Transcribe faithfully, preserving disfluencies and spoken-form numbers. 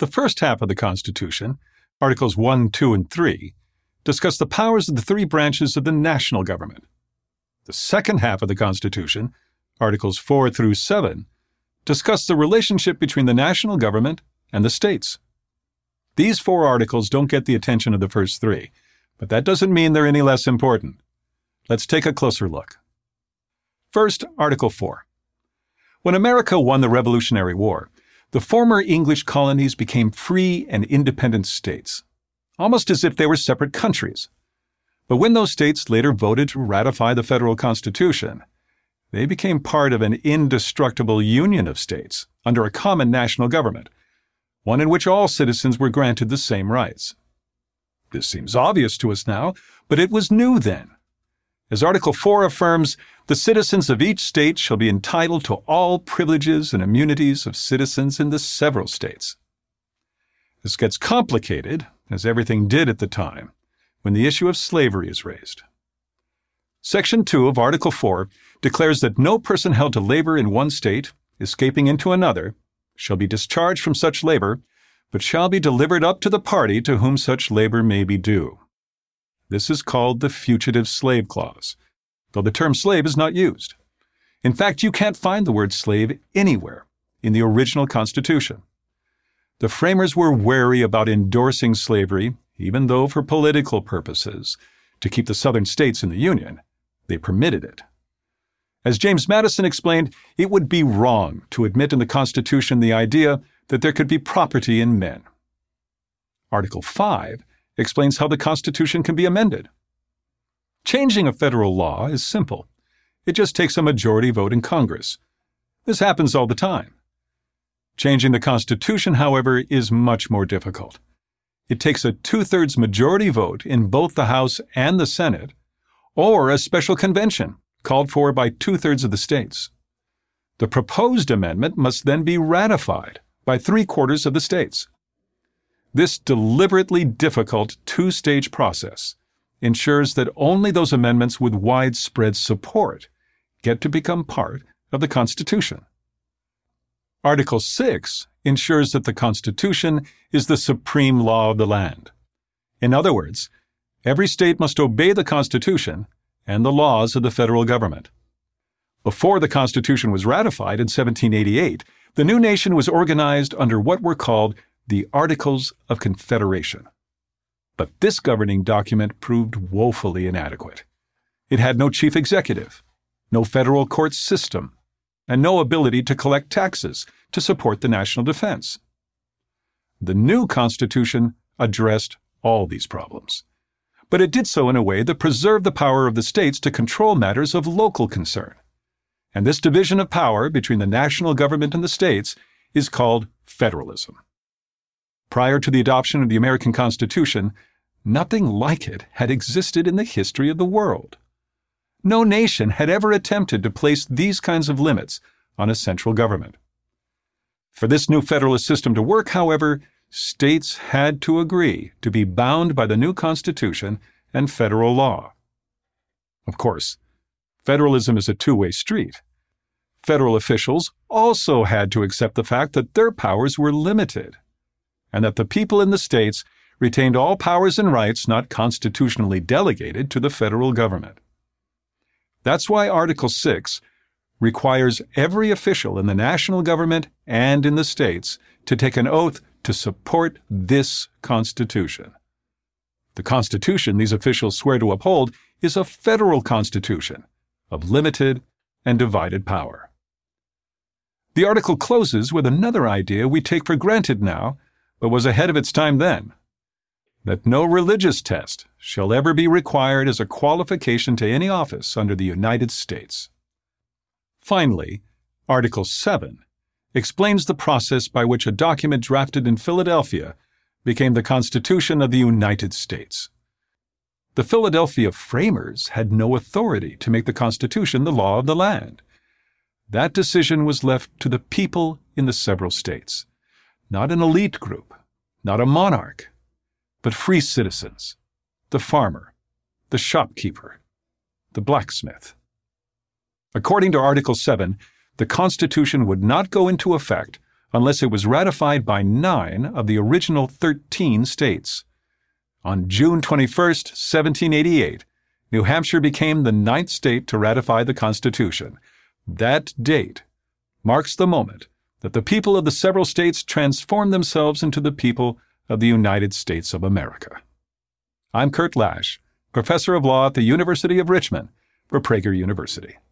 The first half of the Constitution, Articles one, two, and three, discuss the powers of the three branches of the national government. The second half of the Constitution, Articles four through seven, discuss the relationship between the national government and the states. These four articles don't get the attention of the first three, but that doesn't mean they're any less important. Let's take a closer look. First, Article four. When America won the Revolutionary War, the former English colonies became free and independent states, almost as if they were separate countries. But when those states later voted to ratify the federal Constitution, they became part of an indestructible union of states under a common national government, one in which all citizens were granted the same rights. This seems obvious to us now, but it was new then. As Article four affirms, the citizens of each state shall be entitled to all privileges and immunities of citizens in the several states. This gets complicated, as everything did at the time, when the issue of slavery is raised. Section two of Article four declares that no person held to labor in one state, escaping into another, shall be discharged from such labor, but shall be delivered up to the party to whom such labor may be due. This is called the Fugitive Slave Clause, though the term slave is not used. In fact, you can't find the word slave anywhere in the original Constitution. The framers were wary about endorsing slavery, even though for political purposes, to keep the southern states in the Union, they permitted it. As James Madison explained, it would be wrong to admit in the Constitution the idea that there could be property in men. Article five explains how the Constitution can be amended. Changing a federal law is simple. It just takes a majority vote in Congress. This happens all the time. Changing the Constitution, however, is much more difficult. It takes a two-thirds majority vote in both the House and the Senate, or a special convention called for by two-thirds of the states. The proposed amendment must then be ratified by three-quarters of the states. This deliberately difficult two-stage process ensures that only those amendments with widespread support get to become part of the Constitution. Article six ensures that the Constitution is the supreme law of the land. In other words, every state must obey the Constitution and the laws of the federal government. Before the Constitution was ratified in seventeen eighty-eight, the new nation was organized under what were called the Articles of Confederation. But this governing document proved woefully inadequate. It had no chief executive, no federal court system, and no ability to collect taxes to support the national defense. The new Constitution addressed all these problems, but it did so in a way that preserved the power of the states to control matters of local concern. And this division of power between the national government and the states is called federalism. Prior to the adoption of the American Constitution, nothing like it had existed in the history of the world. No nation had ever attempted to place these kinds of limits on a central government. For this new federalist system to work, however, states had to agree to be bound by the new Constitution and federal law. Of course, federalism is a two-way street. Federal officials also had to accept the fact that their powers were limited, and that the people in the states retained all powers and rights not constitutionally delegated to the federal government. That's why Article six requires every official in the national government and in the states to take an oath to support this Constitution. The Constitution these officials swear to uphold is a federal constitution of limited and divided power. The article closes with another idea we take for granted now, but was ahead of its time then, that no religious test shall ever be required as a qualification to any office under the United States. Finally, Article seven explains the process by which a document drafted in Philadelphia became the Constitution of the United States. The Philadelphia framers had no authority to make the Constitution the law of the land. That decision was left to the people in the several states, not an elite group, not a monarch, but free citizens, the farmer, the shopkeeper, the blacksmith. According to Article seven, the Constitution would not go into effect unless it was ratified by nine of the original thirteen states. On June twenty-first, seventeen eighty-eight, New Hampshire became the ninth state to ratify the Constitution. That date marks the moment that the people of the several states transformed themselves into the people of the United States of America. I'm Kurt Lash, professor of law at the University of Richmond for Prager University.